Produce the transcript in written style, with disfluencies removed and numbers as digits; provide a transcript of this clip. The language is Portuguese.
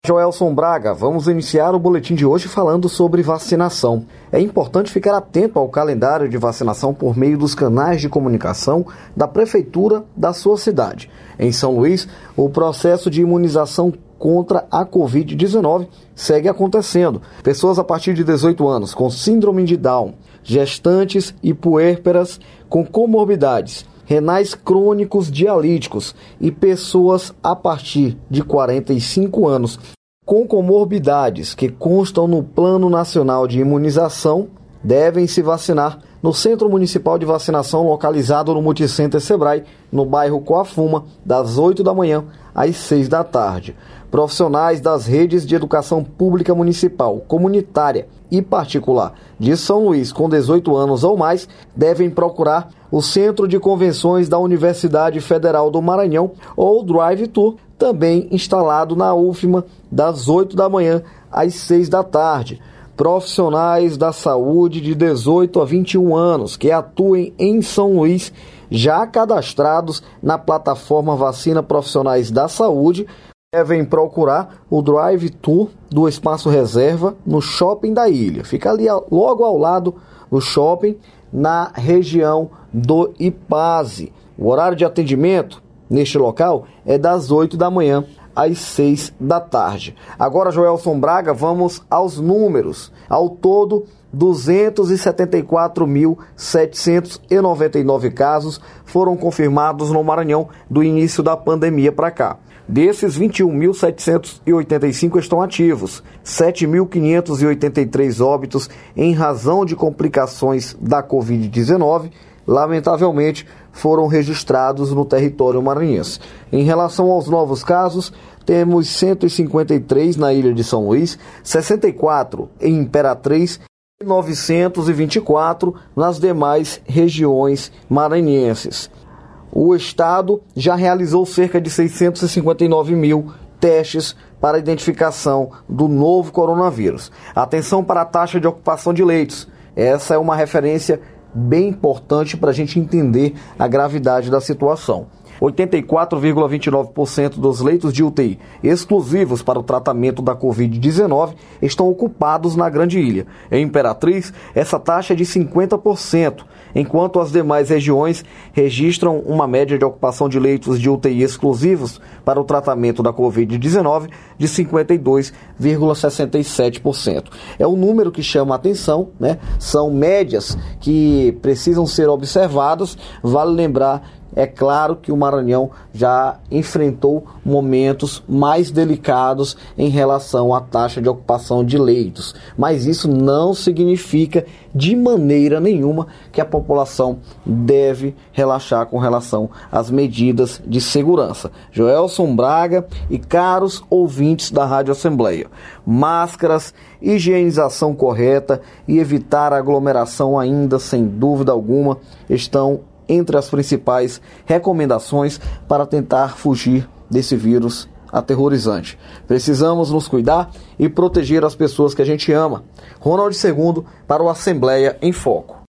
Joelson Braga, vamos iniciar o boletim de hoje falando sobre vacinação. É importante ficar atento ao calendário de vacinação por meio dos canais de comunicação da prefeitura da sua cidade. Em São Luís, o processo de imunização contra a Covid-19 segue acontecendo. Pessoas a partir de 18 anos com síndrome de Down, gestantes e puérperas com comorbidades renais crônicos dialíticos e pessoas a partir de 45 anos com comorbidades que constam no Plano Nacional de Imunização devem se vacinar no Centro Municipal de Vacinação localizado no Multicenter Sebrae, no bairro Coafuma, das 8 da manhã às 6 da tarde. Profissionais das redes de educação pública municipal, comunitária e particular de São Luís com 18 anos ou mais devem procurar o Centro de Convenções da Universidade Federal do Maranhão ou Drive-Thru, também instalado na UFMA, das 8 da manhã às 6 da tarde. Profissionais da saúde de 18 a 21 anos que atuem em São Luís, já cadastrados na plataforma Vacina Profissionais da Saúde, devem procurar o Drive-Thru do Espaço Reserva no Shopping da Ilha. Fica ali logo ao lado do shopping, na região do Ipaze. O horário de atendimento neste local é das 8 da manhã às 6 da tarde. Agora, Joelson Braga, vamos aos números. Ao todo, 274.799 casos foram confirmados no Maranhão do início da pandemia para cá. Desses, 21.785 estão ativos, 7.583 óbitos em razão de complicações da Covid-19, lamentavelmente, foram registrados no território maranhense. Em relação aos novos casos, temos 153 na ilha de São Luís, 64 em Imperatriz e 924 nas demais regiões maranhenses. O Estado já realizou cerca de 659 mil testes para a identificação do novo coronavírus. Atenção para a taxa de ocupação de leitos. Essa é uma referência bem importante para a gente entender a gravidade da situação. 84,29% dos leitos de UTI exclusivos para o tratamento da Covid-19 estão ocupados na Grande Ilha. Em Imperatriz, essa taxa é de 50%, enquanto as demais regiões registram uma média de ocupação de leitos de UTI exclusivos para o tratamento da Covid-19 de 52,67%. É um número que chama a atenção, né? São médias que precisam ser observadas. Vale lembrar, é claro, que o Maranhão já enfrentou momentos mais delicados em relação à taxa de ocupação de leitos, mas isso não significa de maneira nenhuma que a população deve relaxar com relação às medidas de segurança. Joelson Braga e caros ouvintes da Rádio Assembleia, máscaras, higienização correta e evitar aglomeração ainda, sem dúvida alguma, estão entre as principais recomendações para tentar fugir desse vírus aterrorizante. Precisamos nos cuidar e proteger as pessoas que a gente ama. Ronald II para o Assembleia em Foco.